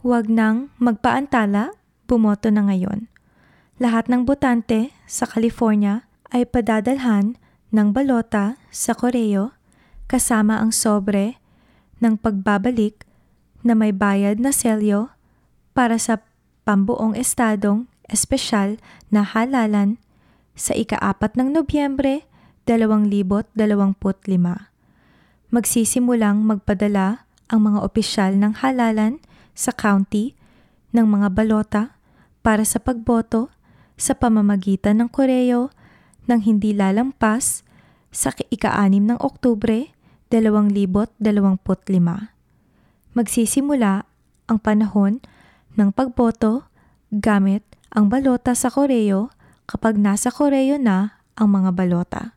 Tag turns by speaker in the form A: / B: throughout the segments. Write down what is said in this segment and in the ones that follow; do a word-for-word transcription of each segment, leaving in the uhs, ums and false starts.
A: Huwag nang magpaantala, bumoto na ngayon. Lahat ng botante sa California ay padadalhan ng balota sa koreo kasama ang sobre ng pagbabalik na may bayad na selyo para sa pambuong estadong espesyal na halalan sa ika-apat ng Nobyembre dalawang libo't dalawamput lima. Magsisimulang magpadala ang mga opisyal ng halalan sa county ng mga balota para sa pagboto sa pamamagitan ng koreo ng hindi lalampas sa ika-anim ng Oktubre dalawang libo't dalawamput lima. Magsisimula ang panahon ng pagboto gamit ang balota sa koreo kapag nasa koreo na ang mga balota.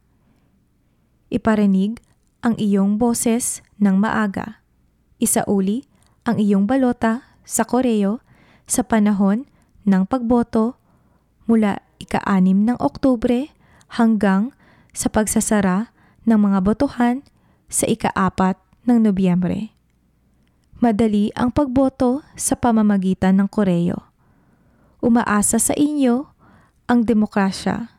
A: Iparinig ang iyong boses ng maaga. Isauli ang iyong balota sa koreo sa panahon ng pagboto mula ika-anim ng Oktubre hanggang sa pagsasara ng mga botohan sa ika-apat ng Nobyembre. Madali ang pagboto sa pamamagitan ng koreo. Umaasa sa inyo ang demokrasya.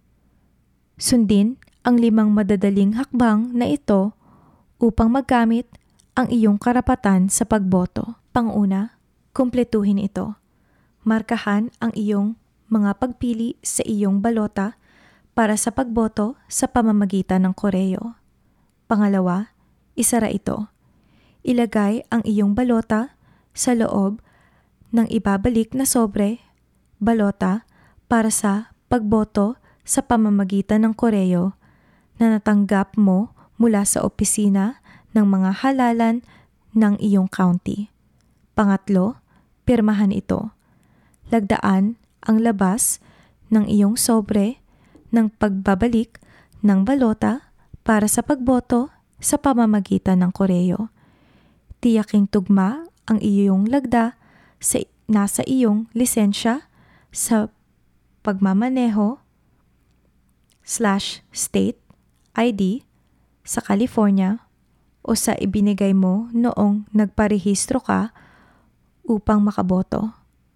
A: Sundin ang limang madadaling hakbang na ito upang magamit ang iyong karapatan sa pagboto. Panguna, kumpletuhin ito. Markahan ang iyong mga pagpili sa iyong balota para sa pagboto sa pamamagitan ng koreo. Pangalawa, isara ito. Ilagay ang iyong balota sa loob ng ibabalik na sobre, balota para sa pagboto sa pamamagitan ng koreo na natanggap mo mula sa opisina ng mga halalan ng iyong county. Pangatlo, pirmahan ito. Lagdaan ang labas ng iyong sobre ng pagbabalik ng balota para sa pagboto sa pamamagitan ng koreo. Tiyaking tugma ang iyong lagda sa nasa iyong lisensya sa pagmamaneho slash state I D sa California o sa ibinigay mo noong nagparehistro ka upang makaboto.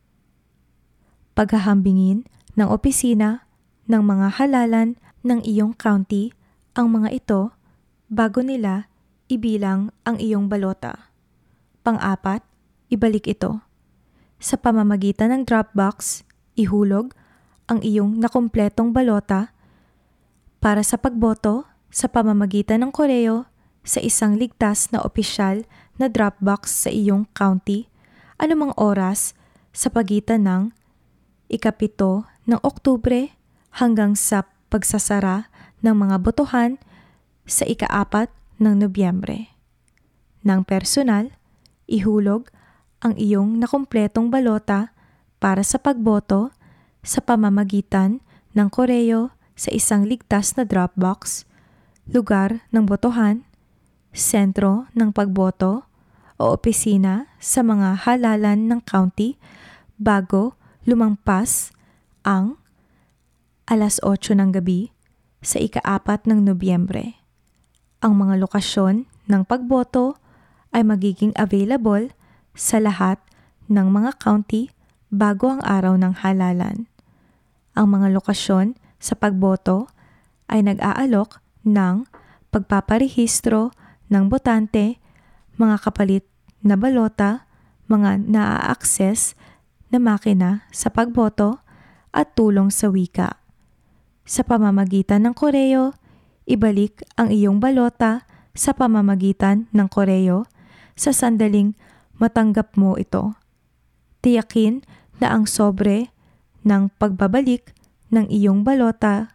A: Paghahambingin ng opisina ng mga halalan ng iyong county ang mga ito bago nila ibilang ang iyong balota. Pang-apat, ibalik ito. Sa pamamagitan ng Dropbox, ihulog ang iyong nakumpletong balota para sa pagboto sa pamamagitan ng koreo sa isang ligtas na opisyal na Dropbox sa iyong county anumang oras sa pagitan ng ikapito ng Oktubre hanggang sa pagsasara ng mga botohan sa ika-apat ng Nobyembre. Nang personal, ihulog ang iyong nakumpletong balota para sa pagboto sa pamamagitan ng koreo sa isang ligtas na Dropbox, lugar ng botohan, sentro ng pagboto o opisina sa mga halalan ng county bago lumampas ang alas otso ng gabi sa ika-apat ng Nobyembre. Ang mga lokasyon ng pagboto ay magiging available sa lahat ng mga county bago ang araw ng halalan. Ang mga lokasyon sa pagboto ay nag-aalok ng pagpaparehistro ng botante, mga kapalit na balota, mga naa-access na makina sa pagboto at tulong sa wika. Sa pamamagitan ng koreo, ibalik ang iyong balota sa pamamagitan ng koreo sa sandaling matanggap mo ito. Tiyakin na ang sobre ng pagbabalik ng iyong balota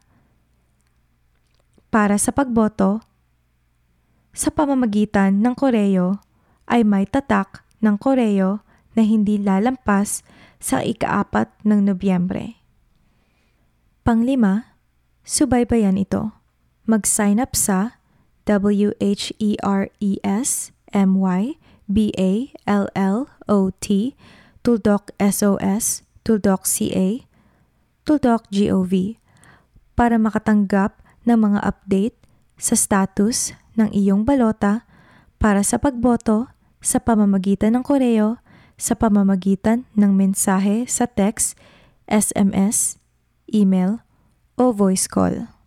A: para sa pagboto sa pamamagitan ng koreo ay may tatak ng koreo na hindi lalampas sa ika-apat ng Nobyembre. Panglima, subaybayan ito. Mag-sign up sa W H E R E S M Y B A L L O T Tuldok S O S Tuldok C A Tuldok G O V para makatanggap ng mga update sa status ng iyong balota para sa pagboto sa pamamagitan ng koreo sa pamamagitan ng mensahe sa text, S M S, email, o voice call.